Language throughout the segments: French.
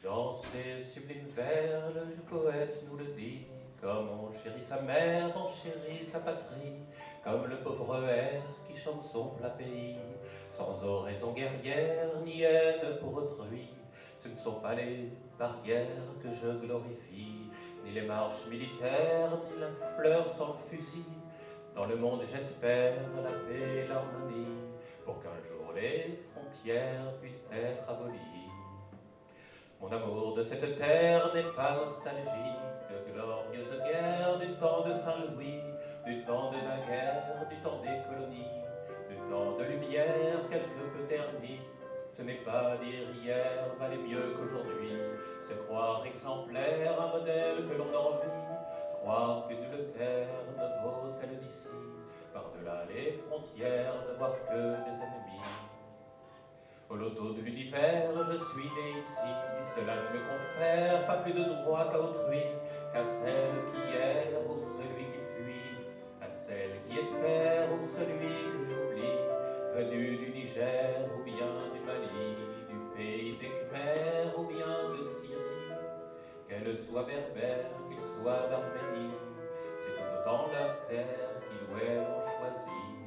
Dans ses sublimes vers, le poète nous le dit, comme on chérit sa mère, on chérit sa patrie, comme le pauvre air qui chante son plat pays, sans oraison guerrière, ni haine pour autrui. Ce ne sont pas les barrières que je glorifie, ni les marches militaires, ni la fleur sans le fusil. Dans le monde j'espère la paix et l'harmonie, pour qu'un jour les frontières puissent être abolies. Mon amour de cette terre n'est pas nostalgie de glorieuses guerres du temps de Saint-Louis, du temps de naguère, du temps des colonies, du temps de lumière quelque peu ternie. Ce n'est pas dire hier valait mieux qu'aujourd'hui, se croire exemplaire, un modèle que l'on envie, croire que nulle terre ne vaut celle d'ici, par-delà les frontières ne voir que des ennemis. Au loto de l'univers, je suis né ici, cela ne me confère pas plus de droit qu'à autrui, qu'à celle qui erre ou celui qui fuit, à celle qui espère ou celui que j'oublie, venu du Niger ou bien du Mali, du pays des Khmers ou bien de Syrie, qu'elle soit berbère, qu'il soit d'Arménie, c'est tout autant leur terre qu'ils ou elles ont choisi.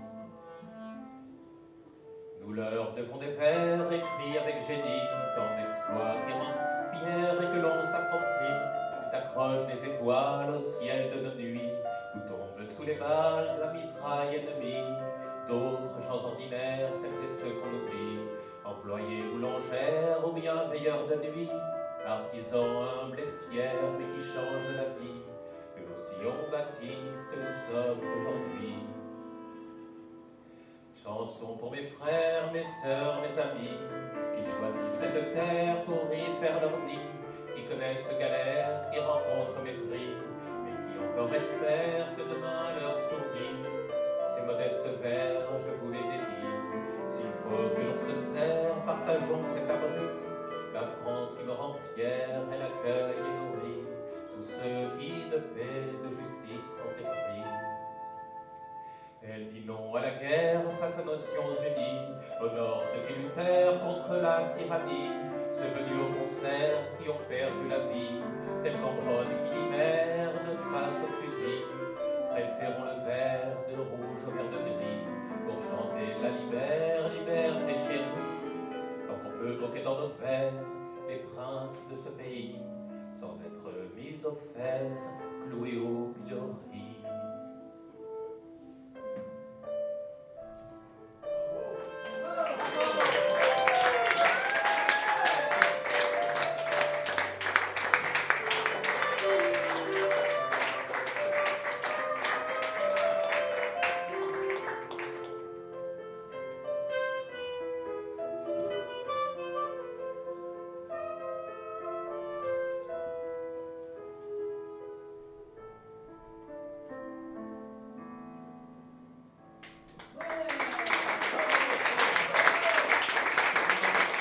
Nous leur devons des vers écrits avec génie, tant d'exploits qui rendent fiers et que l'on s'approprie. Ils accrochent des étoiles au ciel de nos nuits, ou tombent sous les balles de la mitraille ennemie. D'autres gens ordinaires, celles et ceux qu'on oublie, employés boulangères ou bien veilleurs de nuit, artisans humbles et fiers mais qui changent la vie. Eux aussi ont bâti ce que nous sommes aujourd'hui. Chanson pour mes frères, mes sœurs, mes amis, qui choisissent cette terre pour y faire leur nid, qui connaissent galère, qui rencontrent mépris, mais qui encore espèrent que demain leur sourit. Ces modestes vers, je vous les dédie. S'il faut que l'on se serre, partageons cet abri. La France qui me rend fier, elle accueille et nourrit tous ceux qui de paix, de justice sont épris. Elle dit non à la guerre face aux Nations Unies, honore ceux qui luttèrent contre la tyrannie, ceux venus au concert qui ont perdu la vie, tel qu'Ambronne qui dit merde face au fusil. Préférons le vert de rouge au vert de gris, pour chanter la liberté chérie, tant qu'on peut moquer dans nos vers les princes de ce pays, sans être mis au fer, cloués au pilori.